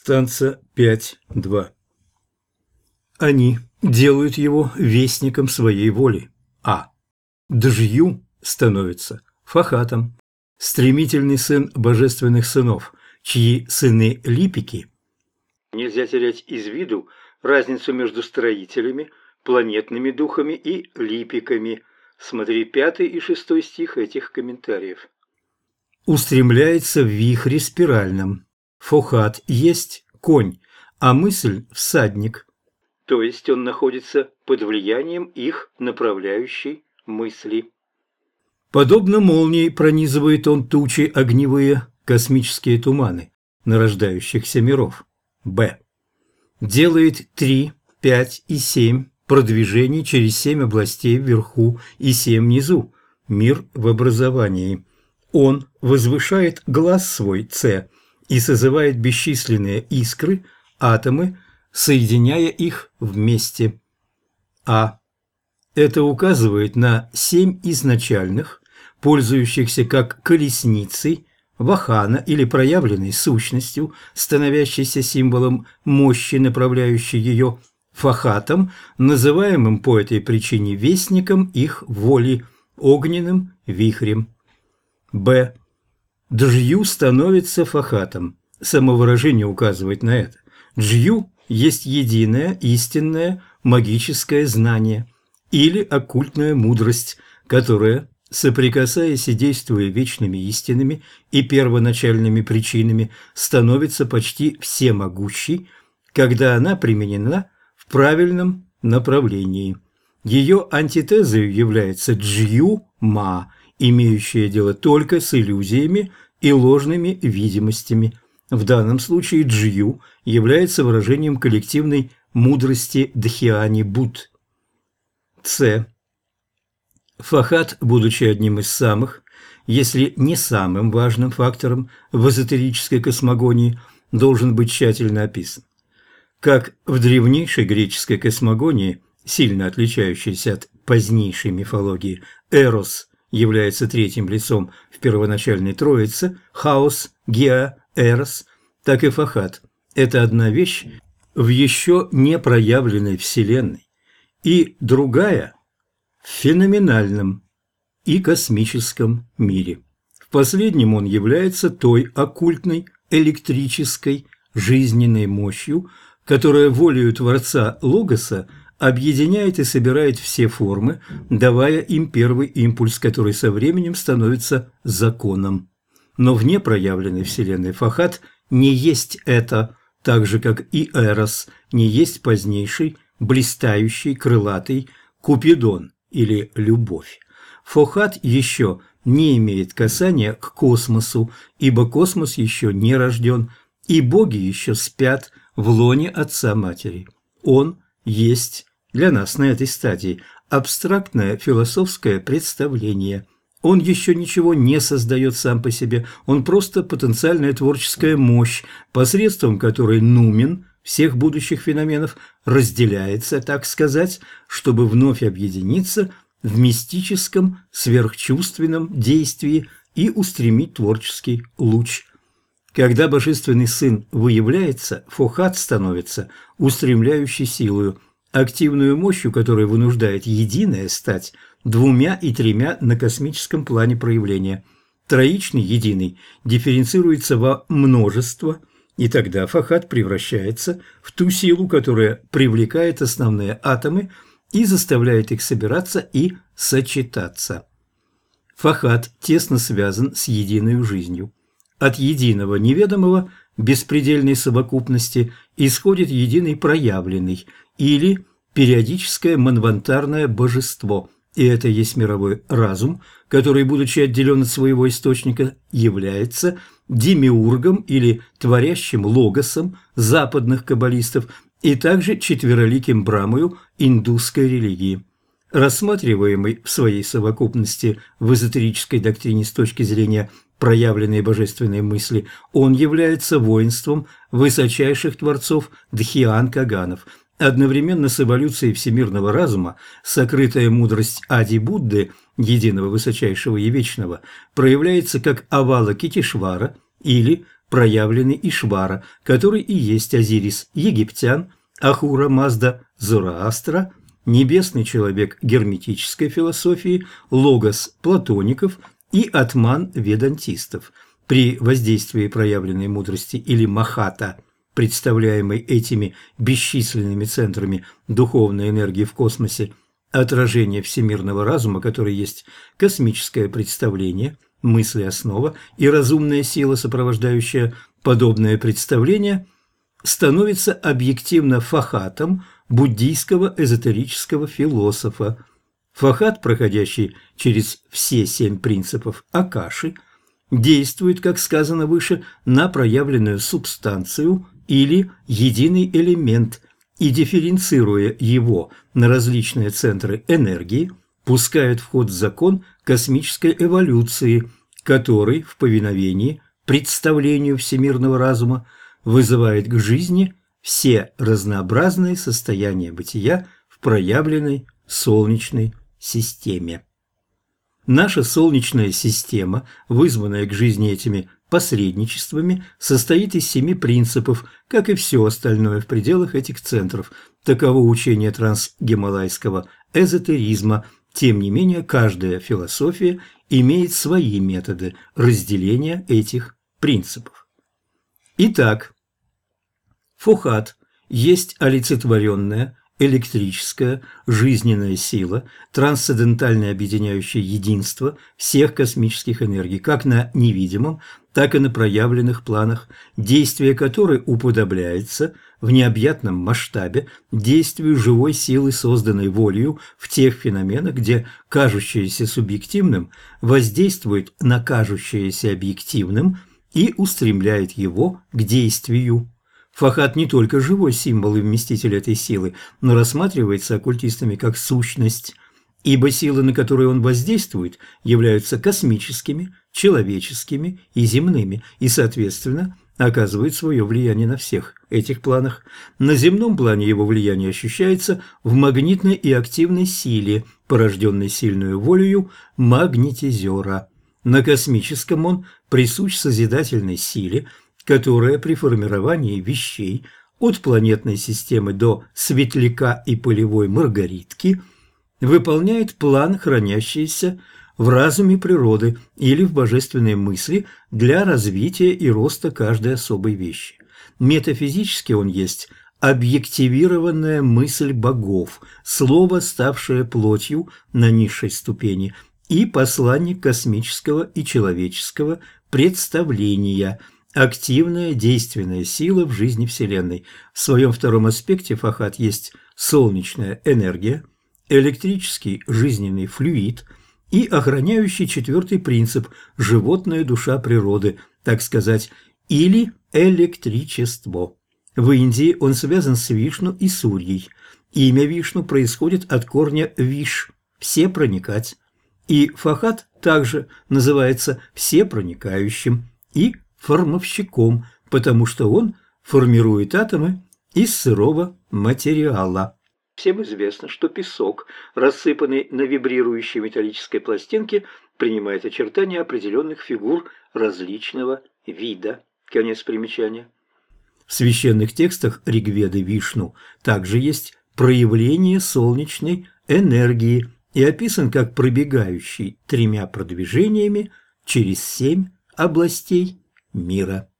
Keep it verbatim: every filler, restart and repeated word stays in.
Станца пять два. Они делают его вестником своей воли. А. Джью становится Фахатом, стремительный сын божественных сынов, чьи сыны Липики. Нельзя терять из виду разницу между строителями, планетными духами и липиками. Смотри пятый и шестой стих этих комментариев. Устремляется в вихре спиральном. Фохат есть конь, а мысль – всадник. То есть он находится под влиянием их направляющей мысли. Подобно молнии пронизывает он тучи огневые, космические туманы нарождающихся миров. Б. Делает три, пять и семь продвижений через семь областей вверху и семь внизу. Мир в образовании. Он возвышает глаз свой С и созывает бесчисленные искры, атомы, соединяя их вместе. А. Это указывает на семь изначальных, пользующихся как колесницей, вахана или проявленной сущностью, становящейся символом мощи, направляющей ее, фахатом, называемым по этой причине вестником их воли, огненным вихрем. Б. Джью становится фахатом. Самовыражение указывает на это. Джью есть единое, истинное, магическое знание или оккультная мудрость, которая, соприкасаясь и действуя вечными истинами и первоначальными причинами, становится почти всемогущей, когда она применена в правильном направлении. Ее антитезой является Джью-ма, имеющая дело только с иллюзиями и ложными видимостями. В данном случае Джью является выражением коллективной мудрости Дхьяни-Будд. С. Фахат, будучи одним из самых, если не самым важным фактором в эзотерической космогонии, должен быть тщательно описан. Как в древнейшей греческой космогонии, сильно отличающейся от позднейшей мифологии, Эрос является третьим лицом в первоначальной троице, Хаос, Геа, Эрос, так и Фахат – это одна вещь в еще не проявленной Вселенной, и другая – в феноменальном и космическом мире. В последнем он является той оккультной, электрической, жизненной мощью, которая волею Творца Логоса объединяет и собирает все формы, давая им первый импульс, который со временем становится законом. Но в непроявленной Вселенной Фахат не есть это, так же, как и Эрос не есть позднейший, блистающий, крылатый Купидон или любовь. Фохат еще не имеет касания к космосу, ибо космос еще не рожден, и боги еще спят в лоне Отца-Матери. Он есть для нас на этой стадии абстрактное философское представление. Он еще ничего не создает сам по себе, он просто потенциальная творческая мощь, посредством которой нумен всех будущих феноменов разделяется, так сказать, чтобы вновь объединиться в мистическом сверхчувственном действии и устремить творческий луч. Когда Божественный Сын выявляется, Фохат становится устремляющей силою, активную мощью, которая вынуждает единое стать двумя и тремя на космическом плане проявления. Троичный единый дифференцируется во множество, и тогда Фахат превращается в ту силу, которая привлекает основные атомы и заставляет их собираться и сочетаться. Фахат тесно связан с единой жизнью. От единого неведомого беспредельной совокупности исходит единый проявленный или периодическое манвантарное божество, и это есть мировой разум, который, будучи отделен от своего источника, является демиургом или творящим логосом западных каббалистов и также четвероликим Брамою индусской религии. Рассматриваемый в своей совокупности в эзотерической доктрине с точки зрения проявленной божественной мысли, он является воинством высочайших творцов Дхьян-Каганов. Одновременно с эволюцией всемирного разума сокрытая мудрость Ади-Будды, единого высочайшего и вечного, проявляется как Авалокитешвара или проявленный Ишвара, который и есть Азирис египтян, Ахура Мазда Зороастра, небесный человек герметической философии, Логос платоников и Атман ведантистов. При воздействии проявленной мудрости или Махата, представляемой этими бесчисленными центрами духовной энергии в космосе, отражение всемирного разума, который есть космическое представление, мысли основа и разумная сила, сопровождающая подобное представление, становится объективно фахатом буддийского эзотерического философа. Фахат, проходящий через все семь принципов Акаши, действует, как сказано выше, на проявленную субстанцию или единый элемент и, дифференцируя его на различные центры энергии, пускает в ход закон космической эволюции, который в повиновении представлению всемирного разума вызывает к жизни все разнообразные состояния бытия в проявленной Солнечной системе. Наша Солнечная система, вызванная к жизни этими посредничествами, состоит из семи принципов, как и все остальное в пределах этих центров. Таково учение трансгималайского эзотеризма. Тем не менее, каждая философия имеет свои методы разделения этих принципов. Итак, Фохат есть олицетворенная электрическая жизненная сила, трансцендентальное объединяющее единство всех космических энергий, как на невидимом, так и на проявленных планах, действие которой уподобляется в необъятном масштабе действию живой силы, созданной волею в тех феноменах, где кажущееся субъективным воздействует на кажущееся объективным и устремляет его к действию. Фахат не только живой символ и вместитель этой силы, но рассматривается оккультистами как сущность, ибо силы, на которые он воздействует, являются космическими, человеческими и земными, и, соответственно, оказывают свое влияние на всех этих планах. На земном плане его влияние ощущается в магнитной и активной силе, порожденной сильной волею магнетизера. На космическом он присущ созидательной силе, которая при формировании вещей от планетной системы до светляка и пылевой маргаритки выполняет план, хранящийся в разуме природы или в божественной мысли для развития и роста каждой особой вещи. Метафизически он есть объективированная мысль богов, слово, ставшее плотью на низшей ступени, и посланник космического и человеческого представления – активная действенная сила в жизни Вселенной. В своем втором аспекте Фахат есть солнечная энергия, электрический жизненный флюид и охраняющий четвертый принцип – животная душа природы, так сказать, или электричество. В Индии он связан с Вишну и Сурьей. Имя Вишну происходит от корня «виш» – «всепроникать». И Фахат также называется «всепроникающим» и формовщиком, потому что он формирует атомы из сырого материала. Всем известно, что песок, рассыпанный на вибрирующей металлической пластинке, принимает очертания определенных фигур различного вида. Конец примечания. В священных текстах Ригведы Вишну также есть проявление солнечной энергии и описан как пробегающий тремя продвижениями через семь областей мира.